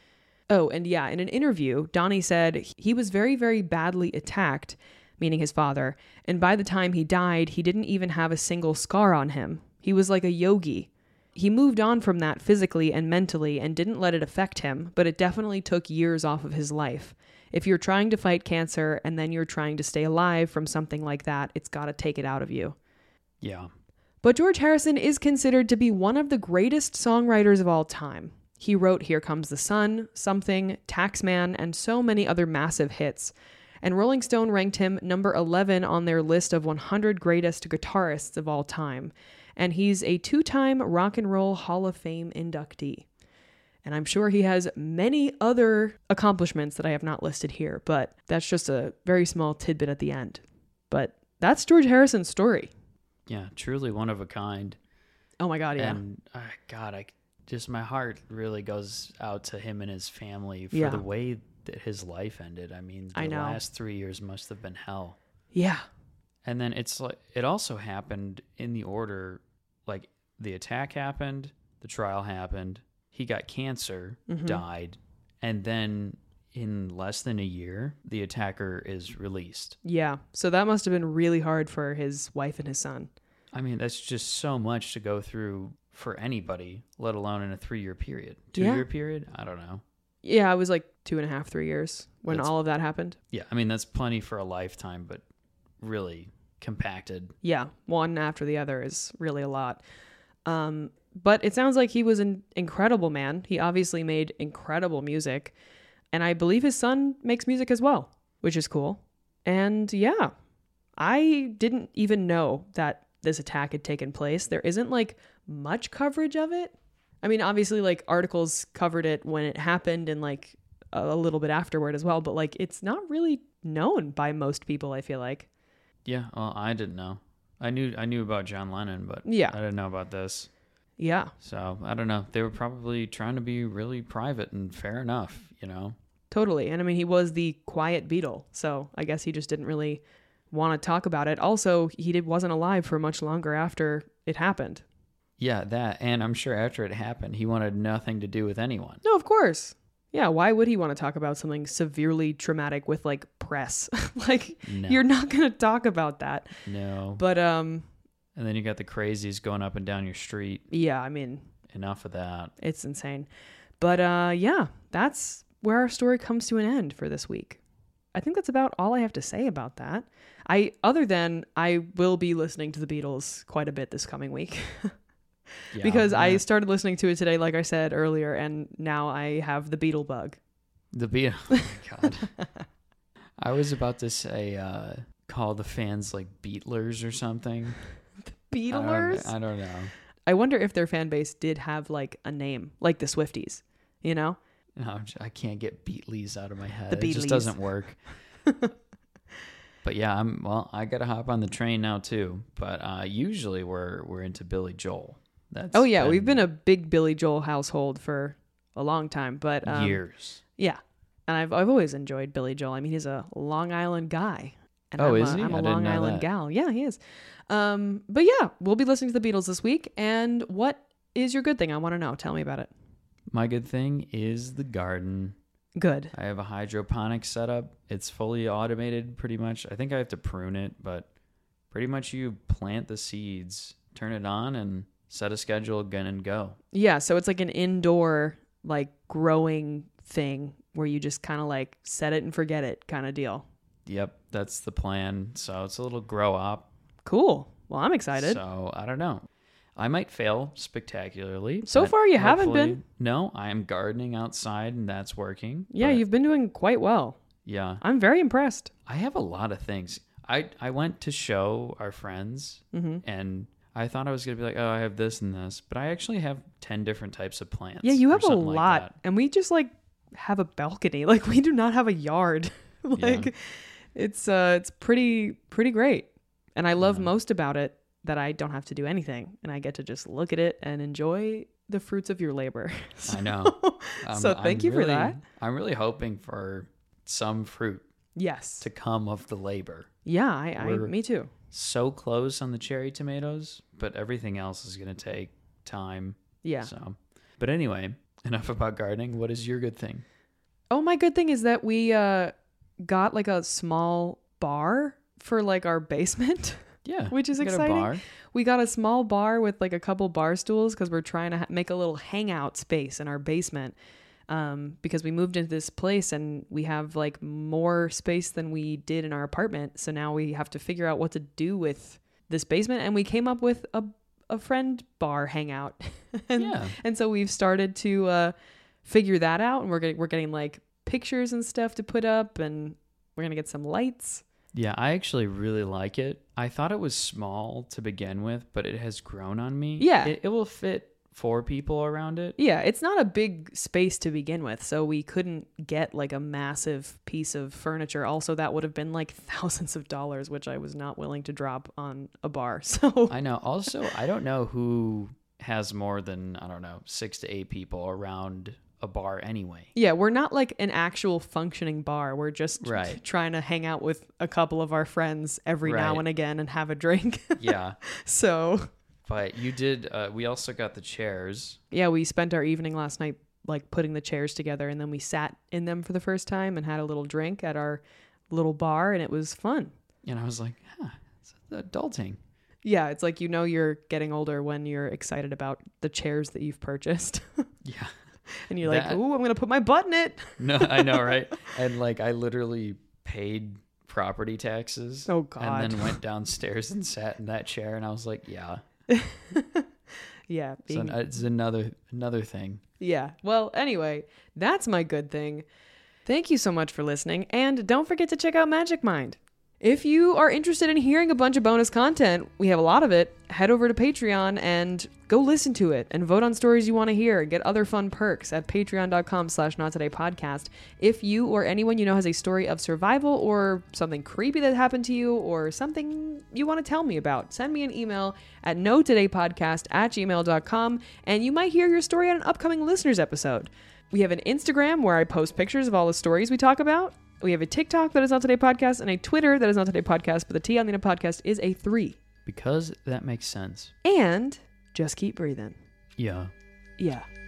Oh, and yeah, in an interview, Donnie said he was very, very badly attacked, meaning his father, and by the time he died, he didn't even have a single scar on him. He was like a yogi. He moved on from that physically and mentally and didn't let it affect him, but it definitely took years off of his life. If you're trying to fight cancer and then you're trying to stay alive from something like that, it's got to take it out of you. Yeah. But George Harrison is considered to be one of the greatest songwriters of all time. He wrote Here Comes the Sun, Something, Taxman, and so many other massive hits. And Rolling Stone ranked him number eleven on their list of one hundred greatest guitarists of all time. And he's a two-time Rock and Roll Hall of Fame inductee. And I'm sure he has many other accomplishments that I have not listed here, but that's just a very small tidbit at the end. But that's George Harrison's story. Yeah, truly one of a kind. Oh my God, yeah. And uh, God, I just my heart really goes out to him and his family for Yeah. the way that his life ended. I mean, the I know. last three years must have been hell. Yeah. And then it's like it also happened in the order, like the attack happened, the trial happened, he got cancer, Mm-hmm. died, and then in less than a year, the attacker is released. Yeah. So that must have been really hard for his wife and his son. I mean, that's just so much to go through for anybody, let alone in a three-year period. Two-year Yeah. period? I don't know. Yeah, it was like two and a half, three years when That's- all of that happened. Yeah, I mean, that's plenty for a lifetime, but really compacted. Yeah, one after the other is really a lot. Um, but it sounds like he was an incredible man. He obviously made incredible music. And I believe his son makes music as well, which is cool. And yeah, I didn't even know that this attack had taken place. There isn't like much coverage of it. I mean, obviously like articles covered it when it happened and like a little bit afterward as well, but like it's not really known by most people, I feel like. Yeah, well, I didn't know. I knew I knew about John Lennon, but Yeah. I didn't know about this. Yeah, So I don't know. They were probably trying to be really private, and fair enough, you know. totally. And I mean, he was the quiet Beatle, so I guess he just didn't really want to talk about it. Also, he did, wasn't alive for much longer after it happened. Yeah, that, and I'm sure after it happened, he wanted nothing to do with anyone. No, of course. Yeah, why would he want to talk about something severely traumatic with like press? Like No. you're not going to talk about that. No. But um And then you got the crazies going up and down your street. yeah, I mean, Enough of that. it's insane. But uh yeah, that's where our story comes to an end for this week. I think that's about all I have to say about that. I other than I will be listening to the Beatles quite a bit this coming week. Yeah, because I yeah. started listening to it today, like I said earlier, and now I have the Beatle bug. The Beatles. Oh God. I was about to say, uh, call the fans like Beatlers or something. Beatlers? I don't, I don't know. I wonder if their fan base did have like a name, like the Swifties, you know? No, I'm j- I can't get Beatles out of my head. The It just Beatles. doesn't work. But yeah, I'm well. I gotta hop on the train now too. But uh, usually we're we're into Billy Joel. That's Oh yeah, we've been a big Billy Joel household for a long time, but um, years. yeah, and I've I've always enjoyed Billy Joel. I mean, he's a Long Island guy, and Oh, I'm is a, he? I'm a I didn't Long know Island that. gal. Yeah, he is. Um, but yeah, we'll be listening to the Beatles this week. And what is your good thing? I want to know. Tell me about it. My good thing is the garden. Good. I have a hydroponic setup. It's fully automated pretty much. I think I have to prune it, but pretty much you plant the seeds, turn it on, and set a schedule again and go. Yeah, so it's like an indoor like growing thing where you just kind of like set it and forget it kind of deal. Yep, that's the plan. So it's a little grow up. Cool. Well, I'm excited. So I don't know. I might fail spectacularly. So but far you haven't hopefully- been. No, I am gardening outside and that's working. Yeah, but you've been doing quite well. Yeah. I'm very impressed. I have a lot of things. I, I went to show our friends Mm-hmm. and I thought I was going to be like, oh, I have this and this. But I actually have ten different types of plants. Yeah, you or have a something like lot. that. And we just like have a balcony. Like we do not have a yard. Like Yeah. it's uh it's pretty pretty great. And I love Yeah. most about it that I don't have to do anything and I get to just look at it and enjoy the fruits of your labor. I know. Um, So thank you for really- that. I'm really hoping for some fruit Yes. to come of the labor. Yeah, I, I We're- me too. So close on the cherry tomatoes, but everything else is going to take time. Yeah. So, but anyway, enough about gardening. What is your good thing? Oh, my good thing is that we uh got like a small bar for like our basement. Yeah, Which is you got a exciting. bar. We got a small bar with like a couple bar stools because we're trying to ha- make a little hangout space in our basement. Um, because we moved into this place and we have like more space than we did in our apartment. So now we have to figure out what to do with this basement. And we came up with a, a friend bar hangout. and, Yeah. and so we've started to uh, figure that out. And we're getting, we're getting like pictures and stuff to put up and we're going to get some lights. Yeah, I actually really like it. I thought it was small to begin with, but it has grown on me. Yeah. It, it will fit four people around it. Yeah, it's not a big space to begin with, so we couldn't get like a massive piece of furniture. Also, that would have been like thousands of dollars, which I was not willing to drop on a bar. So I know. Also, I don't know who has more than, I don't know, six to eight people around a bar anyway. yeah, we're not like an actual functioning bar. We're just Right. trying to hang out with a couple of our friends every now Right. and again and have a drink. Yeah. So But you did, uh, we also got the chairs. yeah, we spent our evening last night like putting the chairs together, and then we sat in them for the first time and had a little drink at our little bar, and it was fun. And I was like, huh, it's adulting. Yeah, it's like, you know, you're getting older when you're excited about the chairs that you've purchased. Yeah. And you're like, That- ooh, I'm going to put my butt in it. No, I know, right? And like, I literally paid property taxes. Oh, God. And then went downstairs and sat in that chair. And I was like, yeah. Yeah. So Being, it's another another thing. yeah. Well, anyway, that's my good thing. Thank you so much for listening. And don't forget to check out Magic Mind. If you are interested in hearing a bunch of bonus content, we have a lot of it, head over to Patreon and go listen to it and vote on stories you want to hear and get other fun perks at patreon.com slash not today podcast. If you or anyone you know has a story of survival or something creepy that happened to you or something you want to tell me about, send me an email at no today podcast at gmail dot com and you might hear your story on an upcoming listeners episode. We have an Instagram where I post pictures of all the stories we talk about. We have a TikTok that is Not Today Podcast and a Twitter that is Not Today Podcast, but the T on the end of podcast is a three. Because that makes sense. And just keep breathing. Yeah. Yeah.